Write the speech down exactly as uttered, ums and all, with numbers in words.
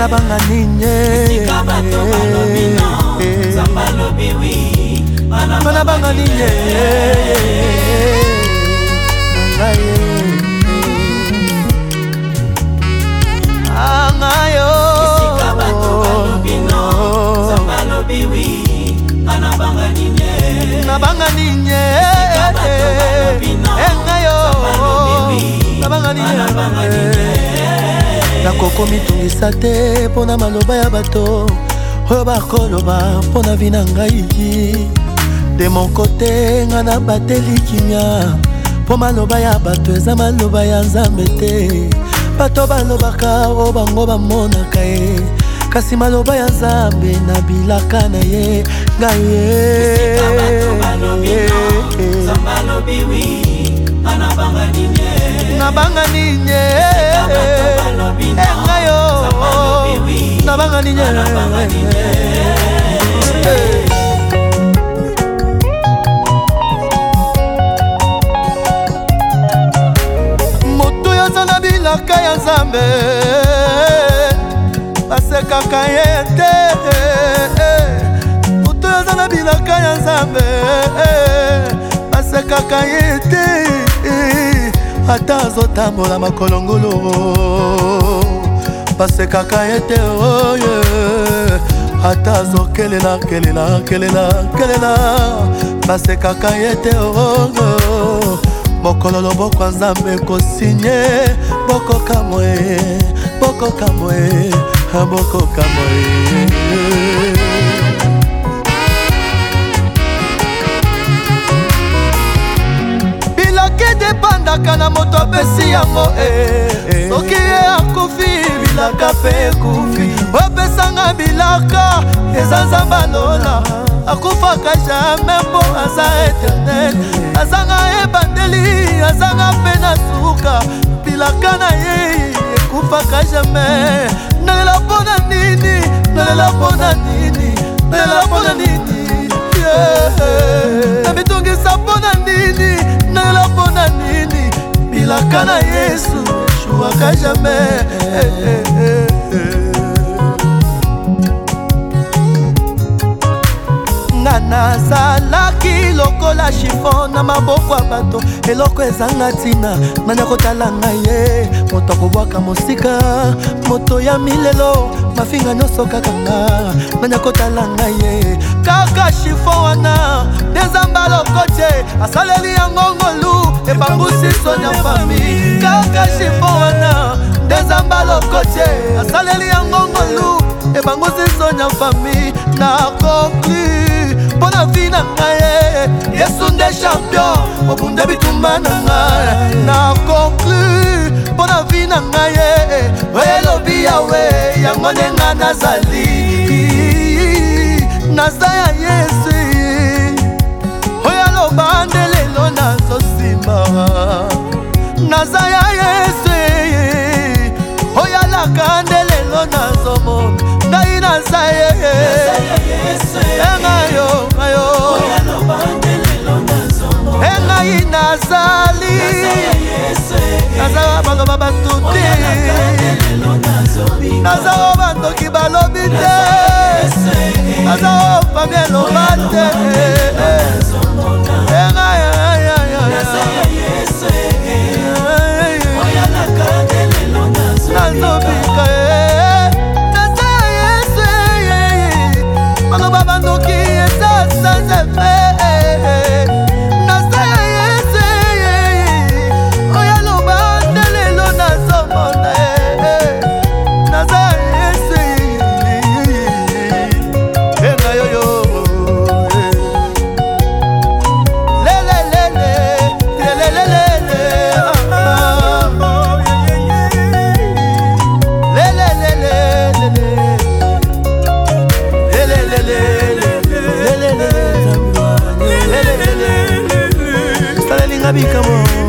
Nabanga ninye Nabanga ninye Angayo Nabanga ninye Engayo Nabanga ninye Nakoko mitungisa te pona maloba ya bato Oyo bakoloba pona vina ngai De mon côté ngana bateli kimia Po maloba ya bato eza maloba ya nzambe te Bato balobaka o bango bamonaka ye Kasi maloba ya nzambe na bilaka na ye Ngai ye Nabanga ninye Engayo Nabanga ninye Moto ya zana bilaka ya nzambe Basekaka ye te Moto ya zana bilaka ya nzambe Basekaka ye te Ata azotambola makolongolo Basekaka ye te oye Ata azokelela kelela kelela kelela Basekaka ye te oye Mokolo loboko nzambe kosinye Boko kamwe Boko kamwe Boko kamwe Depandaka na moto apesi yango eh Soki ye akufi bilaka pe kufi Opesanga bilaka eza nzamba lola Akufaka jamais mpo aza eternel Azanga ebandeli azanga pe na suka Bilaka na ye ekufaka jamais Nalela pona nini Nalela pona nini Nalela pona nini Na mitungisa pona nini Nalela pona nini Bilaka na Yesu Shuaka jamais Nga nazalaki lokola chiffon na maboko ya bato Eloko ezanga ntina nani akotala ngai ye Moto akobwaka mosika Moto ya milelo mafinga nyonso kaka nga Nani akotala ngai ye Kaka chiffon wana Dezamba lokoche asaleli yango ngolu Ebangusi sonya fami Kaka chiffon wana Dezamba lokoche asaleli yango ngolu Ebangusi sonya fami Na conclu Pona vina ngaye Yesu nde champion Obunde bitumba na ngaye Na conclu Pona vina ngaye Oye lobi yawe Yango nenga nazali Nazaya Yesu Oya loba ndelelo nazo simba Nazaya Yesu Oya laka ndelelo nazo mo Ngai nazaya Yesu Engayo Engayo Oya loba ndelelo nazo mo Engai nazali Nazara baloba batuti Nazara bandoki balobi te Nazara famille loba te Engayo Nazobika Nazara Yesu Baloba bandoki esa sanzefe Bikamo